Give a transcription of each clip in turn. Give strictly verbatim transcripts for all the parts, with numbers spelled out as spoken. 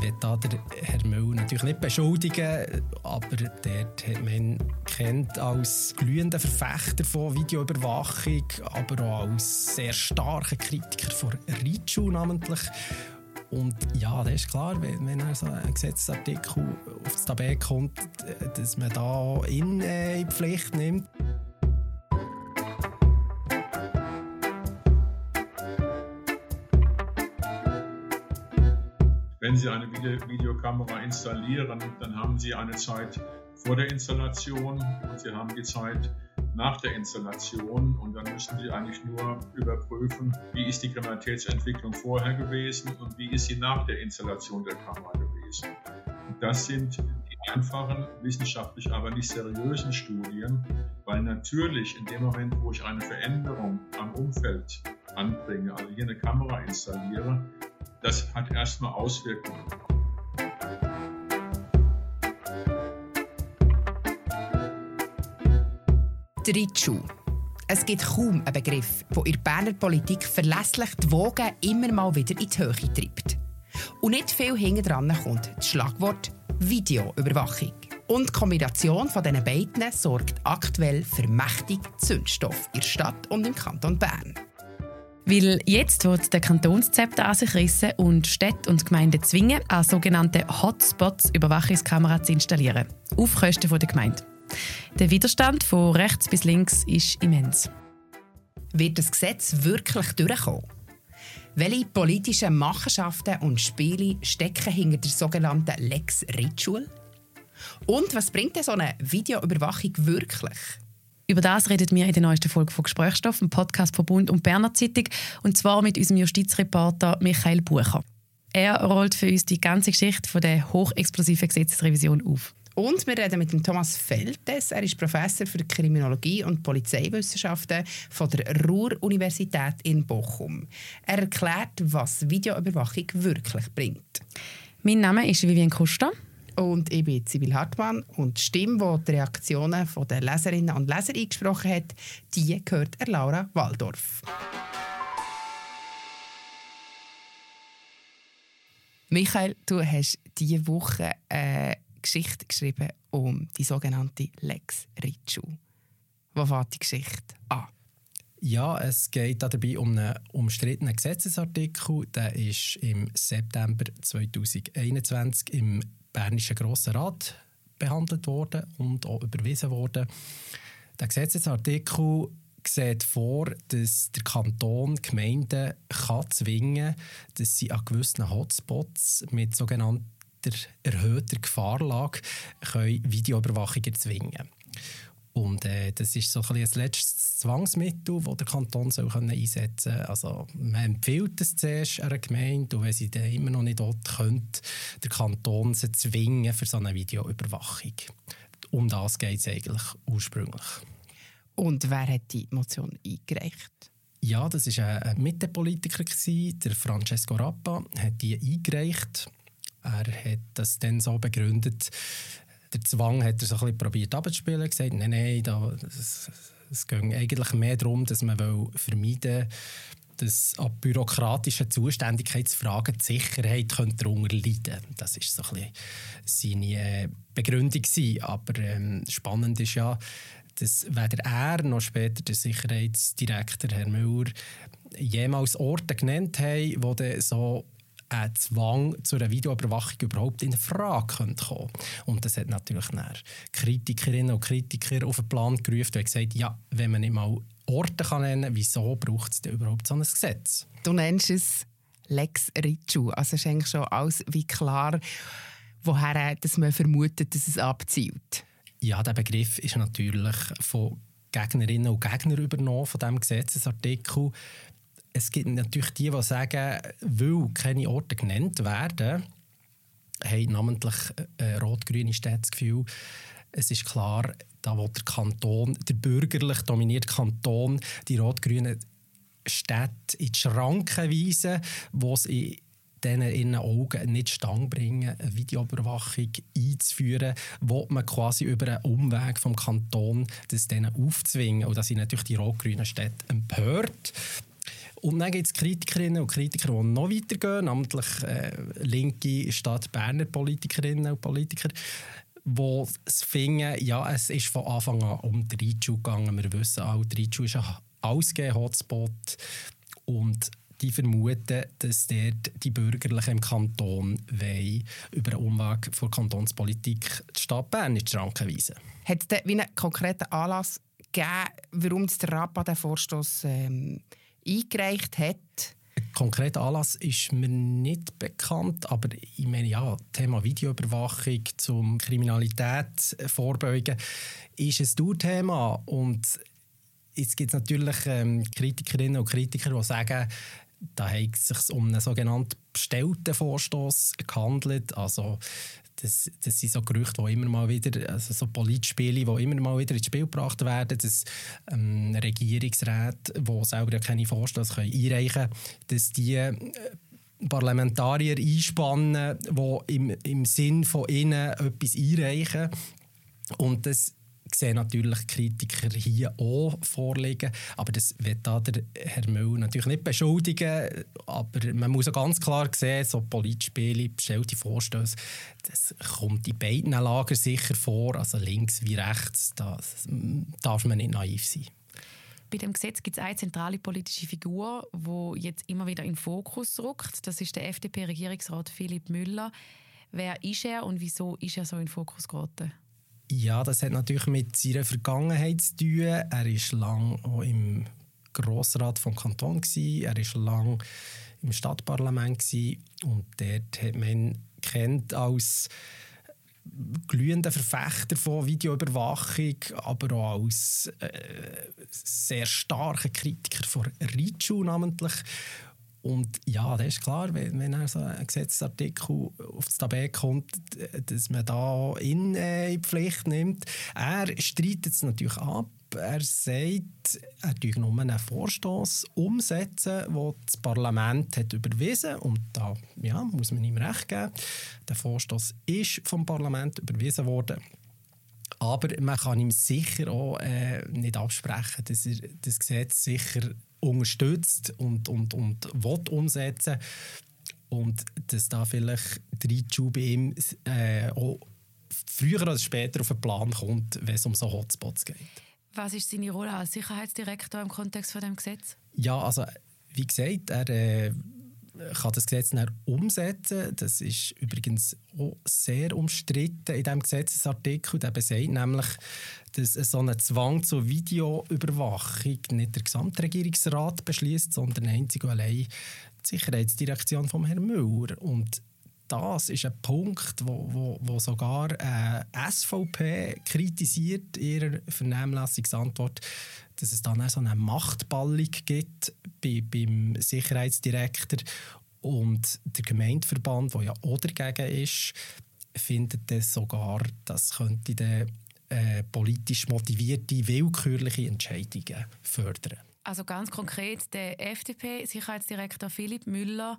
will da der Herr Müller natürlich nicht beschuldigen, aber dort hat man ihn kennt als glühender Verfechter von Videoüberwachung, aber auch als sehr starker Kritiker von Reitschuh namentlich. Und ja, das ist klar, wenn, wenn er so ein Gesetzesartikel auf das Tablet kommt, dass man da ihn äh, in die Pflicht nimmt. Wenn Sie eine Videokamera installieren, dann haben Sie eine Zeit vor der Installation und Sie haben die Zeit nach der Installation. Und dann müssen Sie eigentlich nur überprüfen, wie ist die Kriminalitätsentwicklung vorher gewesen und wie ist sie nach der Installation der Kamera gewesen. Und das sind die einfachen, wissenschaftlich aber nicht seriösen Studien, weil natürlich in dem Moment, wo ich eine Veränderung am Umfeld anbringe, also hier eine Kamera installiere, das hat erstmal Auswirkungen. Der Reitschuh. Es gibt kaum einen Begriff, der in der Berner Politik verlässlich die Wogen immer mal wieder in die Höhe treibt. Und nicht viel hinten dran kommt das Schlagwort Videoüberwachung. Und die Kombination von diesen beiden sorgt aktuell für mächtig Zündstoff in der Stadt und im Kanton Bern. Weil jetzt wird der Kantonszepter an sich rissen und Städte und Gemeinden zwingen, an sogenannte Hotspots Überwachungskameras zu installieren. Auf Kosten der Gemeinde. Der Widerstand von rechts bis links ist immens. Wird das Gesetz wirklich durchkommen? Welche politischen Machenschaften und Spiele stecken hinter der sogenannten Lex Reitschuh? Und was bringt denn so eine Videoüberwachung wirklich? Über das redet wir in der neuesten Folge von «Gesprächsstoff», dem Podcast von «Bund» und «Berner Zeitung», und zwar mit unserem Justizreporter Michael Bucher. Er rollt für uns die ganze Geschichte von der hochexplosiven Gesetzesrevision auf. Und wir reden mit dem Thomas Feltes. Er ist Professor für Kriminologie und Polizeiwissenschaften von der Ruhr-Universität in Bochum. Er erklärt, was Videoüberwachung wirklich bringt. Mein Name ist Vivian Kuster. Und ich bin Sibyl Hartmann. Und die Stimme, die die Reaktionen der Leserinnen und Leser eingesprochen hat, die gehört der Laura Waldorf. Michael, du hast diese Woche eine Geschichte geschrieben um die sogenannte Lex Reitschuh. Wo fängt die Geschichte an? Ja, es geht dabei um einen umstrittenen Gesetzesartikel. Der ist im September zweitausendeinundzwanzig im Bernischen Grossen Rat behandelt worden und auch überwiesen worden. Der Gesetzesartikel sieht vor, dass der Kanton Gemeinden kann zwingen kann, dass sie an gewissen Hotspots mit sogenannter erhöhter Gefahrlage können Videoüberwachung erzwingen. Und äh, das ist so ein, ein letztes Zwangsmittel, das der Kanton soll können einsetzen kann. Also, man empfiehlt es zuerst einer Gemeinde, und wenn sie dann immer noch nicht dort könnte, der Kanton sie zwingen für so eine Videoüberwachung. Um das geht es eigentlich ursprünglich. Und wer hat die Motion eingereicht? Ja, das war ein Mittepolitiker, der Francesco Rappa, hat die eingereicht. Er hat das dann so begründet, der Zwang hat er so ein bisschen probiert abzuspielen, er gesagt, nein, nein, da, es, es ging eigentlich mehr darum, dass man vermeiden will, dass an bürokratischen Zuständigkeitsfragen die Sicherheit darunter leiden könnte. Das war so ein bisschen seine Begründung. Aber ähm, spannend ist ja, dass weder er noch später der Sicherheitsdirektor Herr Müller jemals Orte genannt haben, wo dann so ein Zwang zu einer Videoüberwachung überhaupt in Frage kommen könnte. Und das hat natürlich Kritikerinnen und Kritiker auf den Plan gerufen und gesagt, ja, wenn man nicht mal Orte kann nennen kann, wieso braucht es denn überhaupt so ein Gesetz? Du nennst es Lex Reitschuh. Also ist eigentlich schon alles wie klar, woher dass man vermutet, dass es abzielt. Ja, der Begriff ist natürlich von Gegnerinnen und Gegnern übernommen, von diesem Gesetzesartikel. Es gibt natürlich die, die sagen, weil keine Orte genannt werden, haben namentlich äh, rot-grüne Städte das Gefühl, es ist klar, da will der Kanton, der bürgerlich dominierte Kanton, die rot-grünen Städte in die Schranken weisen, wo sie denen in den Augen nicht stand bringen, eine Videoüberwachung einzuführen, wo man quasi über einen Umweg vom Kanton das denen aufzwingen. Und da sind natürlich die rot-grünen Städte empört. Und dann gibt es Kritikerinnen und Kritiker, die noch weitergehen, namentlich äh, linke Stadt Berner Politikerinnen und Politiker, die es finden, ja, es ist von Anfang an um die Reitschuh gegangen. Wir wissen auch, die Reitschuh ist ein Ausgeh-Hotspot und die vermuten, dass dort die Bürgerlichen im Kanton wollen, über einen Umweg von der Kantonspolitik die Stadt Bern in die Schranken weisen. Hat es wie einen konkreten Anlass gegeben, warum der Rappa den Vorstoss ähm, eingereicht hat? Ein konkreter Anlass ist mir nicht bekannt, aber ich meine, ja, Thema Videoüberwachung zum Kriminalität vorbeugen ist ein Dauerthema. Und jetzt gibt es natürlich ähm, Kritikerinnen und Kritiker, die sagen, da hat es sich um einen sogenannten bestellten Vorstoss gehandelt. Also das, das sind so Gerüchte, die immer mal wieder, also so Politspiele, die immer mal wieder ins Spiel gebracht werden, dass ähm, Regierungsräte, die selber keine Vorstösse einreichen können, dass die äh, Parlamentarier einspannen, die im, im Sinn von ihnen etwas einreichen. Und das sehen natürlich Kritiker hier auch vorliegen. Aber das wird da der Herr Müller natürlich nicht beschuldigen. Aber man muss auch ganz klar sehen, so Politspiele, bestellte Vorstöße, das kommt in beiden Lagern sicher vor, also links wie rechts. Da darf man nicht naiv sein. Bei dem Gesetz gibt es eine zentrale politische Figur, die jetzt immer wieder in den Fokus rückt. Das ist der F D P-Regierungsrat Philipp Müller. Wer ist er und wieso ist er so in den Fokus geraten? Ja, das hat natürlich mit seiner Vergangenheit zu tun. Er war lange auch im Grossrat des Kantons, er war lange im Stadtparlament und dort hat man ihn kennt als glühender Verfechter von Videoüberwachung, aber auch als äh, sehr starker Kritiker von Reitschuh namentlich. Und ja, das ist klar, wenn, wenn er so ein Gesetzesartikel auf das Tablet kommt, dass man da ihn äh, in die Pflicht nimmt. Er streitet es natürlich ab. Er sagt, er tue nur einen Vorstoss umsetzen, den das Parlament hat überwiesen hat. Und da ja, muss man ihm recht geben. Der Vorstoss ist vom Parlament überwiesen worden. Aber man kann ihm sicher auch äh, nicht absprechen, dass er das Gesetz sicher unterstützt und, und, und will umsetzen. Und dass da vielleicht der Reitschuh bei ihm äh, auch früher oder später auf den Plan kommt, wenn es um so Hotspots geht. Was ist seine Rolle als Sicherheitsdirektor im Kontext von dem Gesetz? Ja, also wie gesagt, er äh, kann das Gesetz dann umsetzen. Das ist übrigens auch sehr umstritten in diesem Gesetzesartikel. Der besagt nämlich, dass so ein Zwang zur Videoüberwachung nicht der Gesamtregierungsrat beschließt, sondern einzig und allein die Sicherheitsdirektion von Herrn Müller. Und das ist ein Punkt, wo, wo, wo sogar äh, S V P kritisiert in ihrer Vernehmlassungsantwort, dass es dann auch so eine Machtballung gibt bei, beim Sicherheitsdirektor. Und der Gemeindeverband, der ja auch dagegen ist, findet das sogar, das könnte dann äh, politisch motivierte, willkürliche Entscheidungen fördern. Also ganz konkret, der F D P-Sicherheitsdirektor Philipp Müller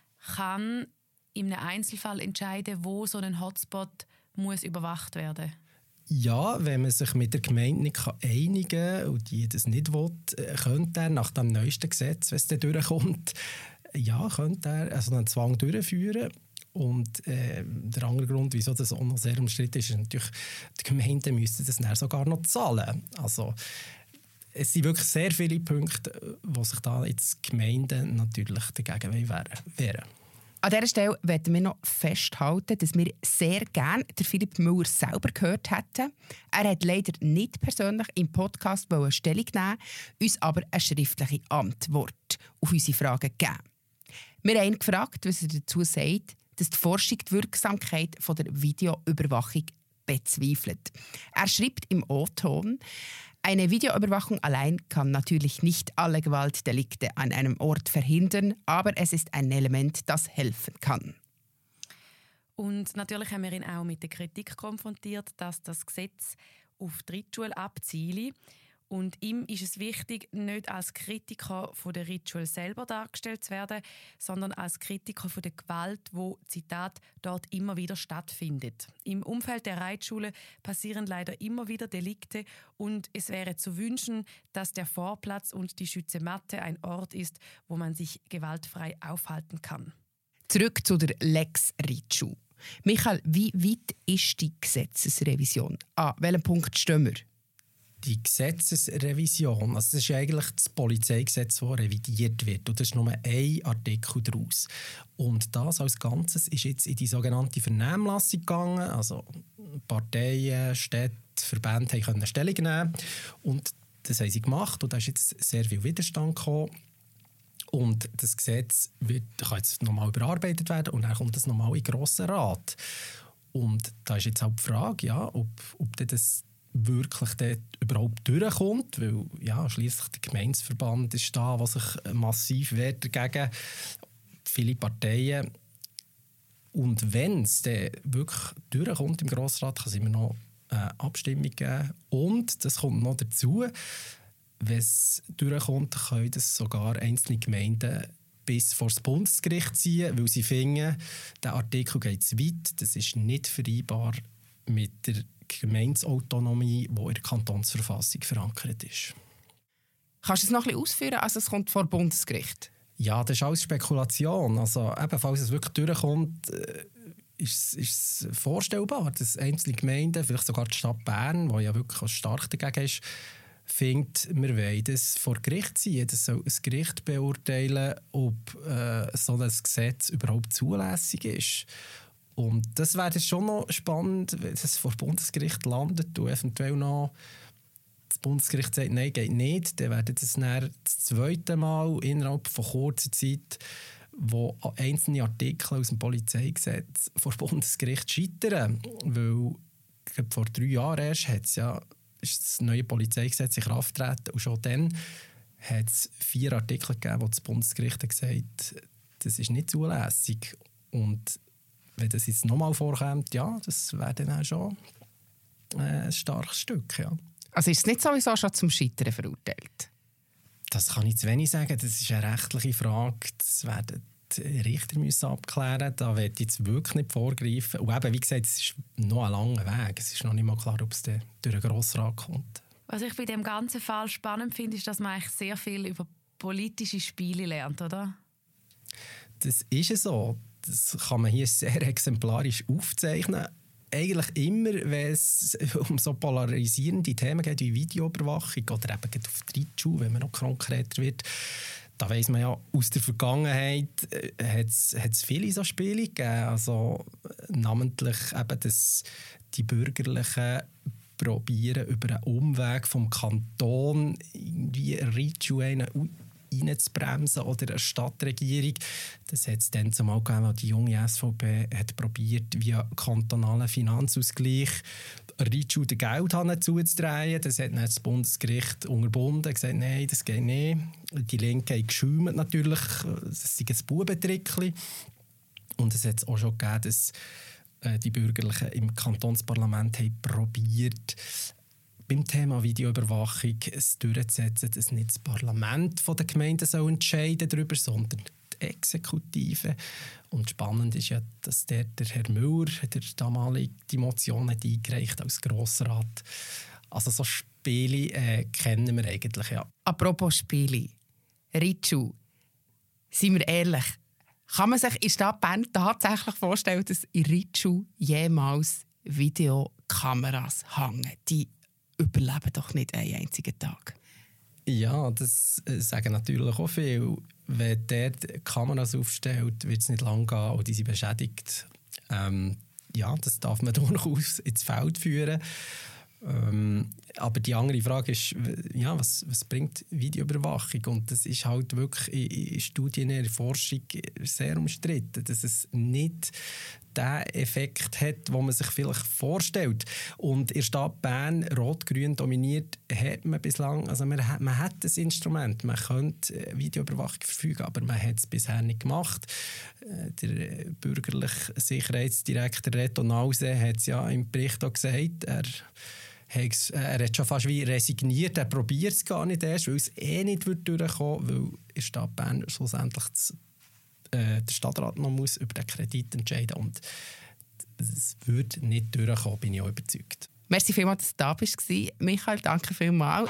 kann in einem Einzelfall entscheiden, wo so ein Hotspot muss überwacht werden muss. Ja, wenn man sich mit der Gemeinde nicht einigen kann und die das nicht will, könnte er nach dem neuesten Gesetz, wenn es dann durchkommt, ja, könnte er also einen Zwang durchführen. Und äh, der andere Grund, wieso das auch noch sehr umstritten ist, ist natürlich, die Gemeinden müssten das dann sogar noch zahlen. Also, es sind wirklich sehr viele Punkte, wo sich da jetzt Gemeinden natürlich dagegen wehren. An dieser Stelle wollen wir noch festhalten, dass wir sehr gerne den Philipp Müller selber gehört hätten. Er hat leider nicht persönlich im Podcast Stellung nehmen, uns aber eine schriftliche Antwort auf unsere Fragen gegeben. Wir haben ihn gefragt, was er dazu sagt, dass die Forschung die Wirksamkeit von der Videoüberwachung bezweifelt. Er schreibt im O-Ton: Eine Videoüberwachung allein kann natürlich nicht alle Gewaltdelikte an einem Ort verhindern, aber es ist ein Element, das helfen kann. Und natürlich haben wir ihn auch mit der Kritik konfrontiert, dass das Gesetz auf die Reitschule abziele. Und ihm ist es wichtig, nicht als Kritiker von der Reitschule selber dargestellt zu werden, sondern als Kritiker von der Gewalt, wo, Zitat, dort immer wieder stattfindet. Im Umfeld der Reitschule passieren leider immer wieder Delikte und es wäre zu wünschen, dass der Vorplatz und die Schützematte ein Ort ist, wo man sich gewaltfrei aufhalten kann. Zurück zu der Lex Reitschule. Michael, wie weit ist die Gesetzesrevision? An welchem Punkt stehen wir? Die Gesetzesrevision, also das ist eigentlich das Polizeigesetz, das revidiert wird. Und das ist nur ein Artikel daraus. Und das als Ganzes ist jetzt in die sogenannte Vernehmlassung gegangen. Also Parteien, Städte, Verbände können Stellung nehmen. Und das haben sie gemacht. Und da ist jetzt sehr viel Widerstand gekommen. Und das Gesetz wird, kann jetzt nochmal überarbeitet werden und dann kommt es nochmal in den Grossen Rat. Und da ist jetzt auch die Frage, ja, ob, ob das wirklich dort überhaupt durchkommt, weil ja, schliesslich der Gemeindeverband ist da, der sich massiv wehrt dagegen, viele Parteien. Und wenn es dann wirklich durchkommt im Grossrat, kann es immer noch eine Abstimmung geben. Und das kommt noch dazu, wenn es durchkommt, können das sogar einzelne Gemeinden bis vor das Bundesgericht ziehen, weil sie finden, der Artikel geht zu weit, das ist nicht vereinbar mit der Gemeindeautonomie, die in der Kantonsverfassung verankert ist. Kannst du es noch ein bisschen ausführen? Also es kommt vor Bundesgericht? Ja, das ist alles Spekulation. Also eben, falls es wirklich durchkommt, ist, ist es vorstellbar, dass einzelne Gemeinden, vielleicht sogar die Stadt Bern, die ja wirklich stark dagegen ist, findet, wir wollen das vor Gericht ziehen. Das soll ein Gericht beurteilen, ob äh, so ein Gesetz überhaupt zulässig ist. Und das wäre schon noch spannend, wenn es vor Bundesgericht landet und eventuell noch das Bundesgericht sagt, nein, geht nicht. Dann werden das dann das zweite Mal innerhalb von kurzer Zeit, wo einzelne Artikel aus dem Polizeigesetz vor Bundesgericht scheitern. Weil vor drei Jahren erst hat's ja, ist das neue Polizeigesetz in Kraft getreten und schon dann hat es vier Artikel gegeben, wo das Bundesgericht gesagt hat, das ist nicht zulässig. Und wenn das jetzt nochmal vorkommt, ja, das wäre dann auch schon ein starkes Stück, ja. Also ist es nicht sowieso schon zum Scheitern verurteilt? Das kann ich zu wenig sagen. Das ist eine rechtliche Frage. Das werden die Richter müssen abklären. Da werde ich jetzt wirklich nicht vorgreifen. Und eben, wie gesagt, es ist noch ein langer Weg. Es ist noch nicht mal klar, ob es durch den Grossrat kommt. Was ich bei dem ganzen Fall spannend finde, ist, dass man eigentlich sehr viel über politische Spiele lernt, oder? Das ist so. Das kann man hier sehr exemplarisch aufzeichnen. Eigentlich immer, wenn es um so polarisierende Themen geht wie Videoüberwachung oder eben auf die Reitschule, wenn man noch konkreter wird, da weiss man ja, aus der Vergangenheit hat es viele so Spiele gegeben. Also namentlich eben, dass die Bürgerlichen probieren, über einen Umweg vom Kanton irgendwie eine Reitschule reinzubremsen oder eine Stadtregierung. Das hat es dann zumal gegeben, als die junge S V P hat probiert, via kantonalen Finanzausgleich Reitschule den Geldhahn zuzudrehen. Das hat dann das Bundesgericht unterbunden und gesagt, nein, das geht nicht. Die Linke hat geschäumt natürlich, das ist ein Bubentrickli. Und es hat es auch schon gegeben, dass äh, die Bürgerlichen im Kantonsparlament haben probiert, beim Thema Videoüberwachung es durchzusetzen, dass nicht das Parlament der Gemeinden soll entscheiden darüber, sondern die Exekutive. Und spannend ist ja, dass der, der Herr Müller der damalige die Motion hat eingereicht als Grossrat. Also so Spiele äh, kennen wir eigentlich, ja. Apropos Spiele, Reitschule, seien wir ehrlich, kann man sich in der Stadt Bern tatsächlich vorstellen, dass in Reitschule jemals Videokameras hängen? Die überleben doch nicht einen einzigen Tag. Ja, das sagen natürlich auch viele. Wenn der Kameras aufstellt, wird es nicht lang gehen und die sind beschädigt. Ähm, ja, das darf man durchaus ins Feld führen. Ähm, aber die andere Frage ist, ja, was, was bringt Videoüberwachung? Und das ist halt wirklich in, in Studien, in der Forschung sehr umstritten, dass es nicht den Effekt hat, den man sich vielleicht vorstellt. Und in der Stadt Bern, rot-grün dominiert, hat man bislang, also man, man hat das Instrument, man könnte Videoüberwachung verfügen, aber man hat es bisher nicht gemacht. Der bürgerliche Sicherheitsdirektor Reto Nause hat es ja im Bericht auch gesagt, er er hat schon fast wie resigniert, er probiert es gar nicht erst, weil es eh nicht durchkommen würde, weil in der Stadt Bern schlussendlich das, äh, der Stadtrat noch muss über den Kredit entscheiden muss. Und es würde nicht durchkommen, bin ich auch überzeugt. Merci vielmals, dass du da bist. Michael, danke vielmals.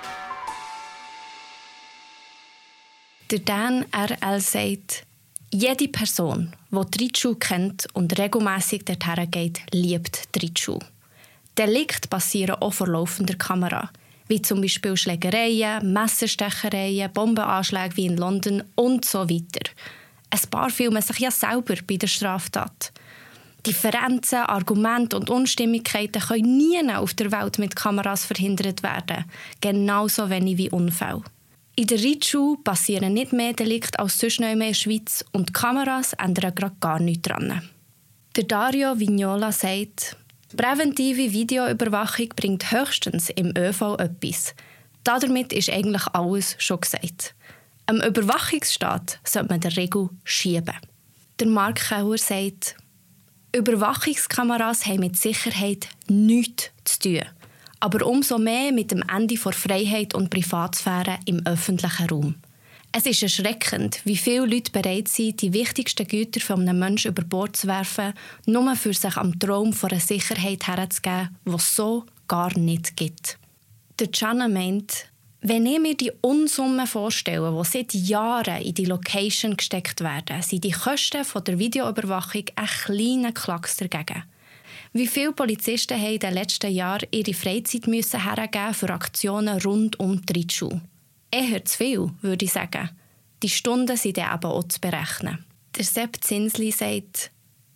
Der Dan R L sagt, jede Person, die die Reitschule kennt und regelmässig dorthin geht, liebt die Reitschule. Delikte passieren auch vor laufender Kamera, wie zum Beispiel Schlägereien, Messerstechereien, Bombenanschläge wie in London und so weiter. Ein paar filmen sich ja selber bei der Straftat. Differenzen, Argumente und Unstimmigkeiten können nie auf der Welt mit Kameras verhindert werden, genauso wenig wie Unfälle. In der Reitschule passieren nicht mehr Delikte als sonst noch in der Schweiz und die Kameras ändern gerade gar nichts daran. Der Dario Vignola sagt, präventive Videoüberwachung bringt höchstens im ÖV etwas. Damit ist eigentlich alles schon gesagt. Am Überwachungsstaat sollte man der Regel schieben. Der Mark Kauer sagt, Überwachungskameras haben mit Sicherheit nichts zu tun, aber umso mehr mit dem Ende der Freiheit und Privatsphäre im öffentlichen Raum. Es ist erschreckend, wie viele Leute bereit sind, die wichtigsten Güter von einem Menschen über Bord zu werfen, nur für sich am Traum von einer Sicherheit herzugeben, die es so gar nicht gibt. Der Gianna meint, wenn ich mir die Unsummen vorstelle, die seit Jahren in die Location gesteckt werden, sind die Kosten von der Videoüberwachung ein kleiner Klacks dagegen. Wie viele Polizisten haben in den letzten Jahren ihre Freizeit müssen hergeben für Aktionen rund um die Reitschule? Eher zu viel, würde ich sagen. Die Stunden sind dann eben auch zu berechnen. Der Sepp Zinsli sagt,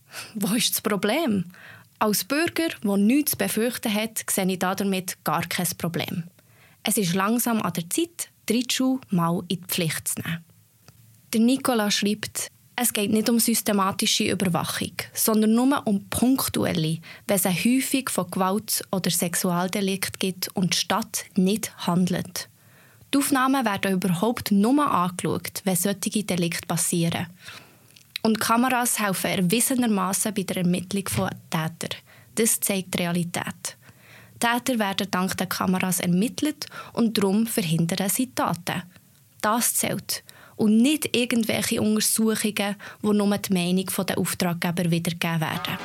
wo ist das Problem? Als Bürger, der nichts zu befürchten hat, sehe ich damit gar kein Problem. Es ist langsam an der Zeit, die Reitschule mal in die Pflicht zu nehmen. Der Nicola schreibt, es geht nicht um systematische Überwachung, sondern nur um punktuelle, wenn es eine Häufung von Gewalt- oder Sexualdelikt gibt und die Stadt nicht handelt. Die Aufnahmen werden überhaupt nur angeschaut, wenn solche Delikte passieren. Und Kameras helfen erwiesenermassen bei der Ermittlung von Tätern. Das zeigt die Realität. Täter werden dank der Kameras ermittelt und darum verhindern sie Taten. Das zählt. Und nicht irgendwelche Untersuchungen, die nur die Meinung der Auftraggeber wiedergegeben werden.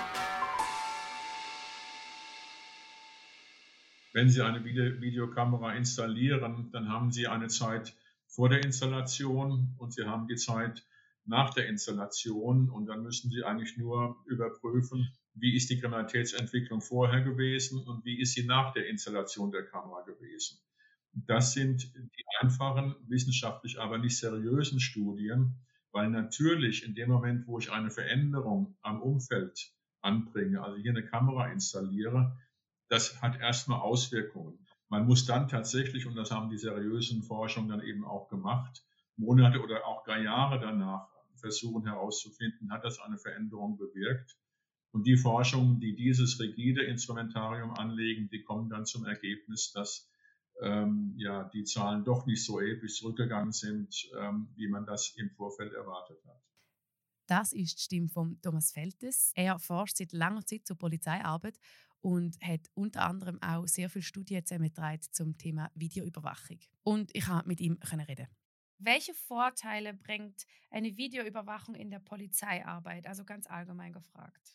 Wenn Sie eine Videokamera installieren, dann haben Sie eine Zeit vor der Installation und Sie haben die Zeit nach der Installation. Und dann müssen Sie eigentlich nur überprüfen, wie ist die Kriminalitätsentwicklung vorher gewesen und wie ist sie nach der Installation der Kamera gewesen. Das sind die einfachen, wissenschaftlich aber nicht seriösen Studien, weil natürlich in dem Moment, wo ich eine Veränderung am Umfeld anbringe, also hier eine Kamera installiere, das hat erstmal Auswirkungen. Man muss dann tatsächlich, und das haben die seriösen Forschungen dann eben auch gemacht, Monate oder auch gar Jahre danach versuchen herauszufinden, hat das eine Veränderung bewirkt. Und die Forschungen, die dieses rigide Instrumentarium anlegen, die kommen dann zum Ergebnis, dass ähm, ja, die Zahlen doch nicht so episch zurückgegangen sind, ähm, wie man das im Vorfeld erwartet hat. Das ist die Stimme von Thomas Feltes. Er forscht seit langer Zeit zur Polizeiarbeit und hat unter anderem auch sehr viele Studien zusammengetragen zum Thema Videoüberwachung. Und ich konnte mit ihm reden. Welche Vorteile bringt eine Videoüberwachung in der Polizeiarbeit? Also ganz allgemein gefragt.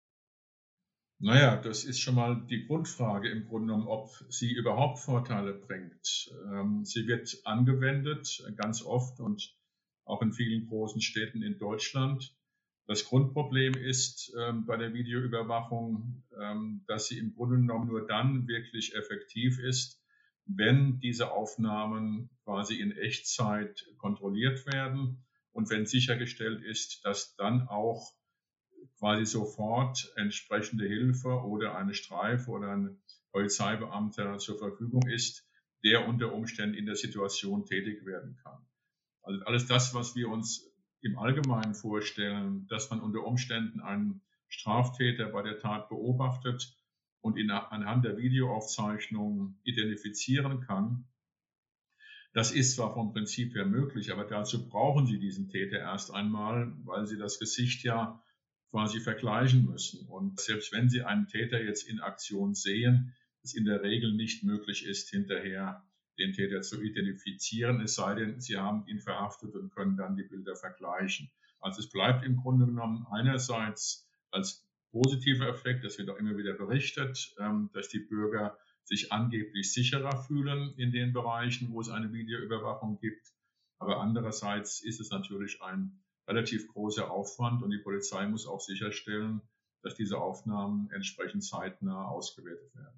Naja, das ist schon mal die Grundfrage im Grunde genommen, ob sie überhaupt Vorteile bringt. Ähm, sie wird angewendet, ganz oft und auch in vielen großen Städten in Deutschland. Das Grundproblem ist ähm, bei der Videoüberwachung, ähm, dass sie im Grunde genommen nur dann wirklich effektiv ist, wenn diese Aufnahmen quasi in Echtzeit kontrolliert werden und wenn sichergestellt ist, dass dann auch quasi sofort entsprechende Hilfe oder eine Streife oder ein Polizeibeamter zur Verfügung ist, der unter Umständen in der Situation tätig werden kann. Also alles das, was wir uns im Allgemeinen vorstellen, dass man unter Umständen einen Straftäter bei der Tat beobachtet und ihn anhand der Videoaufzeichnung identifizieren kann, das ist zwar vom Prinzip her möglich, aber dazu brauchen Sie diesen Täter erst einmal, weil Sie das Gesicht ja quasi vergleichen müssen. Und selbst wenn Sie einen Täter jetzt in Aktion sehen, es in der Regel nicht möglich ist, hinterher den Täter zu identifizieren, es sei denn, Sie haben ihn verhaftet und können dann die Bilder vergleichen. Also es bleibt im Grunde genommen einerseits als positiver Effekt, das wird auch immer wieder berichtet, dass die Bürger sich angeblich sicherer fühlen in den Bereichen, wo es eine Videoüberwachung gibt. Aber andererseits ist es natürlich ein relativ großer Aufwand und die Polizei muss auch sicherstellen, dass diese Aufnahmen entsprechend zeitnah ausgewertet werden.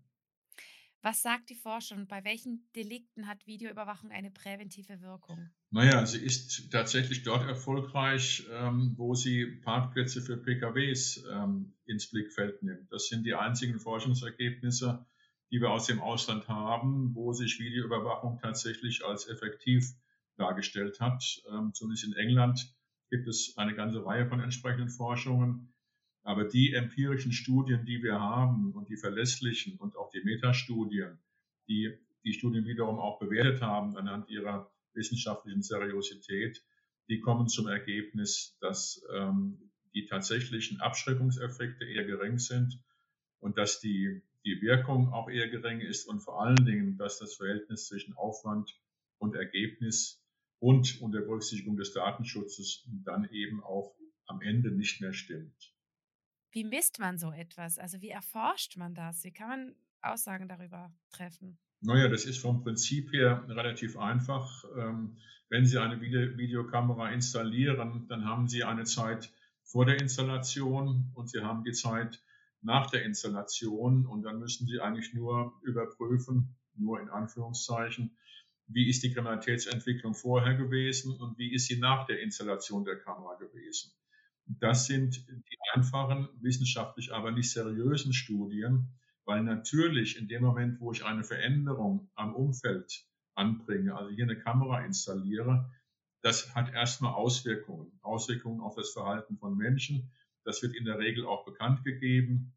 Was sagt die Forschung? Bei welchen Delikten hat Videoüberwachung eine präventive Wirkung? Naja, sie ist tatsächlich dort erfolgreich, ähm, wo sie Parkplätze für P K Ws ähm, ins Blickfeld nimmt. Das sind die einzigen Forschungsergebnisse, die wir aus dem Ausland haben, wo sich Videoüberwachung tatsächlich als effektiv dargestellt hat. Ähm, zumindest in England gibt es eine ganze Reihe von entsprechenden Forschungen. Aber die empirischen Studien, die wir haben und die verlässlichen und auch die Metastudien, die die Studien wiederum auch bewertet haben anhand ihrer wissenschaftlichen Seriosität, die kommen zum Ergebnis, dass ähm, die tatsächlichen Abschreckungseffekte eher gering sind und dass die, die Wirkung auch eher gering ist und vor allen Dingen, dass das Verhältnis zwischen Aufwand und Ergebnis und unter Berücksichtigung des Datenschutzes dann eben auch am Ende nicht mehr stimmt. Wie misst man so etwas? Also wie erforscht man das? Wie kann man Aussagen darüber treffen? Naja, das ist vom Prinzip her relativ einfach. Ähm, wenn Sie eine Video- Videokamera installieren, dann haben Sie eine Zeit vor der Installation und Sie haben die Zeit nach der Installation und dann müssen Sie eigentlich nur überprüfen, nur in Anführungszeichen, wie ist die Kriminalitätsentwicklung vorher gewesen und wie ist sie nach der Installation der Kamera gewesen. Das sind die einfachen, wissenschaftlich aber nicht seriösen Studien, weil natürlich in dem Moment, wo ich eine Veränderung am Umfeld anbringe, also hier eine Kamera installiere, das hat erstmal Auswirkungen, Auswirkungen auf das Verhalten von Menschen. Das wird in der Regel auch bekannt gegeben.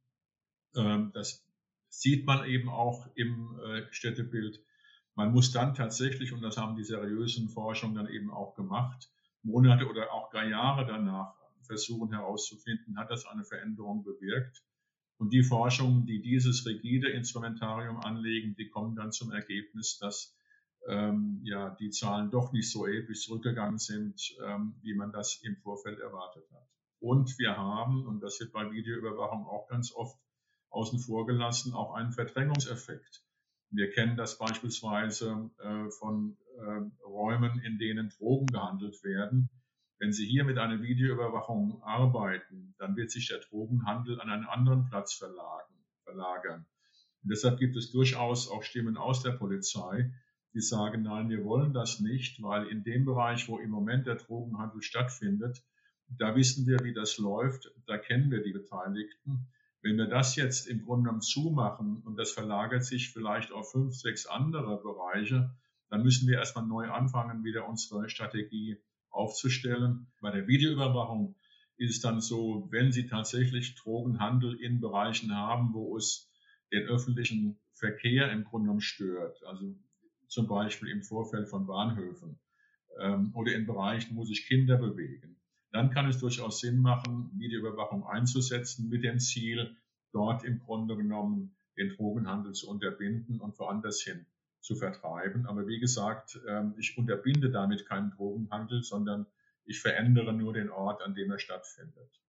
Das sieht man eben auch im Städtebild. Man muss dann tatsächlich, und das haben die seriösen Forschungen dann eben auch gemacht, Monate oder auch gar Jahre danach versuchen herauszufinden, hat das eine Veränderung bewirkt. Und die Forschungen, die dieses rigide Instrumentarium anlegen, die kommen dann zum Ergebnis, dass ähm, ja, die Zahlen doch nicht so episch zurückgegangen sind, ähm, wie man das im Vorfeld erwartet hat. Und wir haben, und das wird bei Videoüberwachung auch ganz oft außen vor gelassen, auch einen Verdrängungseffekt. Wir kennen das beispielsweise äh, von äh, Räumen, in denen Drogen gehandelt werden. Wenn Sie hier mit einer Videoüberwachung arbeiten, dann wird sich der Drogenhandel an einen anderen Platz verlagern. Und deshalb gibt es durchaus auch Stimmen aus der Polizei, die sagen, nein, wir wollen das nicht, weil in dem Bereich, wo im Moment der Drogenhandel stattfindet, da wissen wir, wie das läuft, da kennen wir die Beteiligten. Wenn wir das jetzt im Grunde genommen zumachen und das verlagert sich vielleicht auf fünf, sechs andere Bereiche, dann müssen wir erstmal neu anfangen, wieder unsere Strategie aufzustellen. Bei der Videoüberwachung ist es dann so, wenn Sie tatsächlich Drogenhandel in Bereichen haben, wo es den öffentlichen Verkehr im Grunde genommen stört, also zum Beispiel im Vorfeld von Bahnhöfen ähm, oder in Bereichen, wo sich Kinder bewegen, dann kann es durchaus Sinn machen, Videoüberwachung einzusetzen mit dem Ziel, dort im Grunde genommen den Drogenhandel zu unterbinden und woanders hin zu vertreiben. Aber wie gesagt, ich unterbinde damit keinen Drogenhandel, sondern ich verändere nur den Ort, an dem er stattfindet.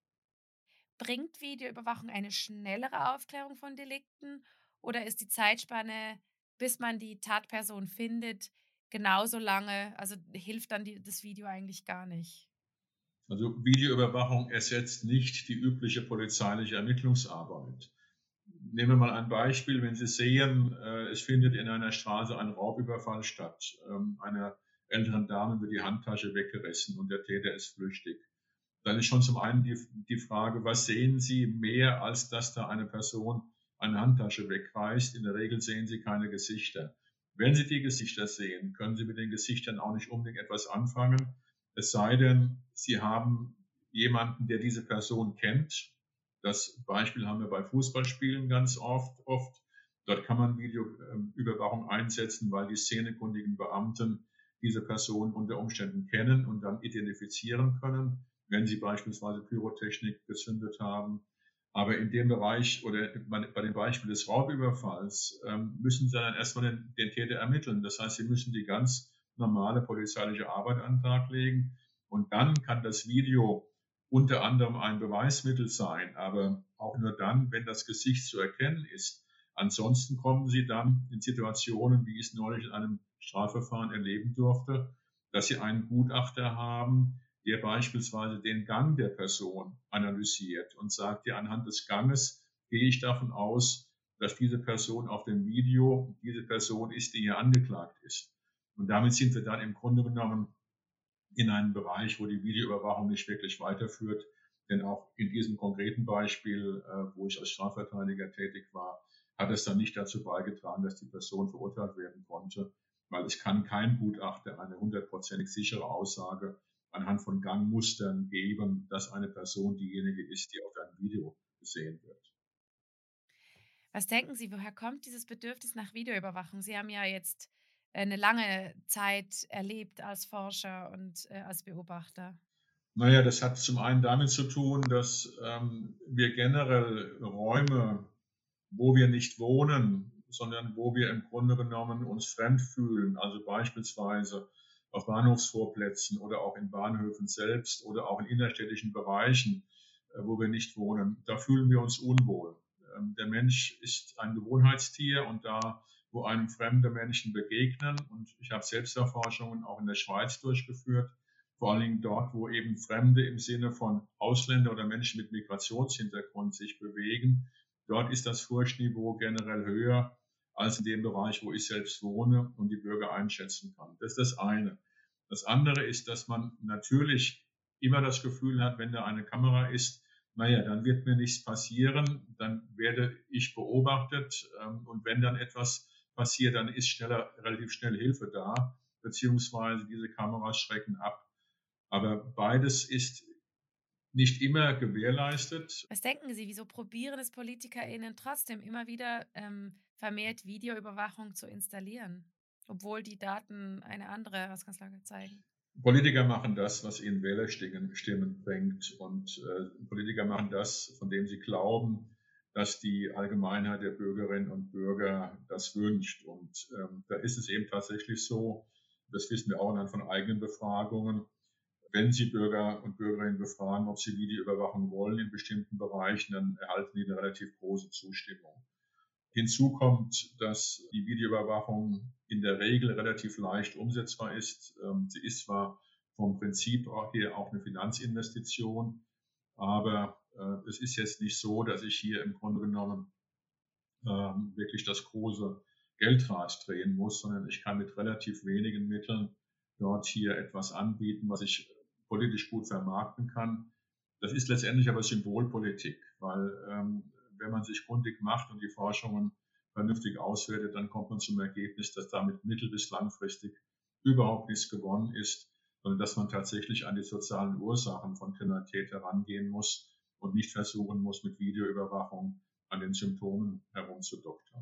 Bringt Videoüberwachung eine schnellere Aufklärung von Delikten oder ist die Zeitspanne, bis man die Tatperson findet, genauso lange? Also hilft dann die, das Video eigentlich gar nicht? Also Videoüberwachung ersetzt nicht die übliche polizeiliche Ermittlungsarbeit. Nehmen wir mal ein Beispiel, wenn Sie sehen, äh, es findet in einer Straße ein Raubüberfall statt. Ähm, einer älteren Dame wird die Handtasche weggerissen und der Täter ist flüchtig. Dann ist schon zum einen die, die Frage, was sehen Sie mehr, als dass da eine Person eine Handtasche wegreißt? In der Regel sehen Sie keine Gesichter. Wenn Sie die Gesichter sehen, können Sie mit den Gesichtern auch nicht unbedingt etwas anfangen. Es sei denn, Sie haben jemanden, der diese Person kennt. Das Beispiel haben wir bei Fußballspielen ganz oft. oft. Dort kann man Videoüberwachung einsetzen, weil die szenekundigen Beamten diese Person unter Umständen kennen und dann identifizieren können, wenn sie beispielsweise Pyrotechnik gezündet haben. Aber in dem Bereich oder bei dem Beispiel des Raubüberfalls ähm, müssen Sie dann erstmal den, den Täter ermitteln. Das heißt, Sie müssen die ganz normale polizeiliche Arbeit an den Tag legen. Und dann kann das Video unter anderem ein Beweismittel sein, aber auch nur dann, wenn das Gesicht zu erkennen ist. Ansonsten kommen Sie dann in Situationen, wie ich es neulich in einem Strafverfahren erleben durfte, dass Sie einen Gutachter haben, der beispielsweise den Gang der Person analysiert und sagt, ja, anhand des Ganges gehe ich davon aus, dass diese Person auf dem Video diese Person ist, die hier angeklagt ist. Und damit sind wir dann im Grunde genommen in einem Bereich, wo die Videoüberwachung nicht wirklich weiterführt. Denn auch in diesem konkreten Beispiel, wo ich als Strafverteidiger tätig war, hat es dann nicht dazu beigetragen, dass die Person verurteilt werden konnte, weil es kann kein Gutachter eine hundertprozentig sichere Aussage anhand von Gangmustern geben, dass eine Person diejenige ist, die auf einem Video gesehen wird. Was denken Sie, woher kommt dieses Bedürfnis nach Videoüberwachung? Sie haben ja jetzt eine lange Zeit erlebt als Forscher und äh, als Beobachter. Naja, das hat zum einen damit zu tun, dass ähm, wir generell Räume, wo wir nicht wohnen, sondern wo wir im Grunde genommen uns fremd fühlen, also beispielsweise auf Bahnhofsvorplätzen oder auch in Bahnhöfen selbst oder auch in innerstädtischen Bereichen, äh, wo wir nicht wohnen, da fühlen wir uns unwohl. Ähm, der Mensch ist ein Gewohnheitstier und da, wo einem fremde Menschen begegnen, und ich habe Selbsterforschungen auch in der Schweiz durchgeführt, vor allen Dingen dort, wo eben Fremde im Sinne von Ausländer oder Menschen mit Migrationshintergrund sich bewegen, dort ist das Furchtniveau generell höher als in dem Bereich, wo ich selbst wohne und die Bürger einschätzen kann. Das ist das eine. Das andere ist, dass man natürlich immer das Gefühl hat, wenn da eine Kamera ist, naja, dann wird mir nichts passieren, dann werde ich beobachtet und wenn dann etwas passiert, dann ist schneller, relativ schnell Hilfe da, beziehungsweise diese Kameras schrecken ab. Aber beides ist nicht immer gewährleistet. Was denken Sie, wieso probieren es PolitikerInnen trotzdem immer wieder ähm, vermehrt Videoüberwachung zu installieren, obwohl die Daten eine andere Ausgangslage zeigen? Politiker machen das, was ihnen Wählerstimmen bringt, und äh, Politiker machen das, von dem sie glauben, dass die Allgemeinheit der Bürgerinnen und Bürger das wünscht. Und ähm, da ist es eben tatsächlich so, das wissen wir auch anhand von eigenen Befragungen, wenn Sie Bürger und Bürgerinnen befragen, ob sie Videoüberwachung wollen in bestimmten Bereichen, dann erhalten die eine relativ große Zustimmung. Hinzu kommt, dass die Videoüberwachung in der Regel relativ leicht umsetzbar ist. Sie ist zwar vom Prinzip her auch eine Finanzinvestition, aber es ist jetzt nicht so, dass ich hier im Grunde genommen wirklich das große Geldrad drehen muss, sondern ich kann mit relativ wenigen Mitteln dort hier etwas anbieten, was ich politisch gut vermarkten kann. Das ist letztendlich aber Symbolpolitik, weil ähm, wenn man sich kundig macht und die Forschungen vernünftig auswertet, dann kommt man zum Ergebnis, dass damit mittel- bis langfristig überhaupt nichts gewonnen ist, sondern dass man tatsächlich an die sozialen Ursachen von Kriminalität herangehen muss und nicht versuchen muss, mit Videoüberwachung an den Symptomen herumzudoktern.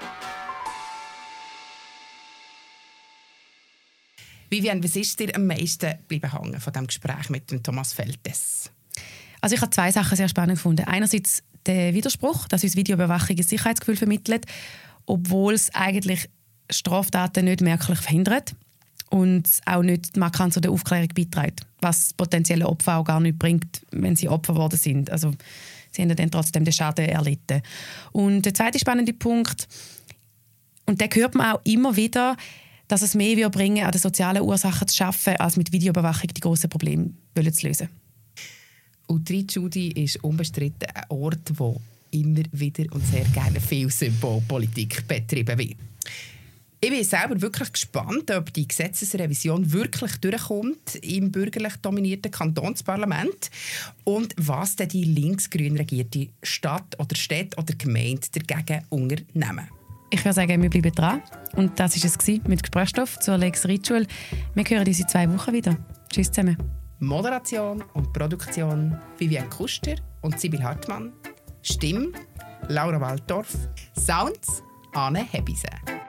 Vivian, was ist dir am meisten bleiben hängen von diesem Gespräch mit dem Thomas Feltes? Also ich habe zwei Sachen sehr spannend gefunden. Einerseits der Widerspruch, dass uns Videoüberwachung ein Sicherheitsgefühl vermittelt, obwohl es eigentlich Straftaten nicht merklich verhindert und auch nicht markant zu der Aufklärung beiträgt, was potenzielle Opfer auch gar nicht bringt, wenn sie Opfer geworden sind. Also sie haben dann trotzdem den Schaden erlitten. Und der zweite spannende Punkt, und den hört man auch immer wieder, dass es mehr bringen, an den sozialen Ursachen zu arbeiten, als mit Videoüberwachung die grossen Probleme zu lösen. Und die Reitschule ist unbestritten ein Ort, wo immer wieder und sehr gerne viel Symbolpolitik betrieben wird. Ich bin selber wirklich gespannt, ob die Gesetzesrevision wirklich durchkommt im bürgerlich dominierten Kantonsparlament und was denn die linksgrün regierte Stadt oder Städte oder Gemeinde dagegen unternehmen. Ich würde sagen, wir bleiben dran. Und das war es mit Gesprächsstoff zur Lex Reitschule. Wir hören uns in zwei Wochen wieder. Tschüss zusammen. Moderation und Produktion Vivian Kuster und Sibyl Hartmann. Stimme Laura Waldorf. Sounds Anne Hebise.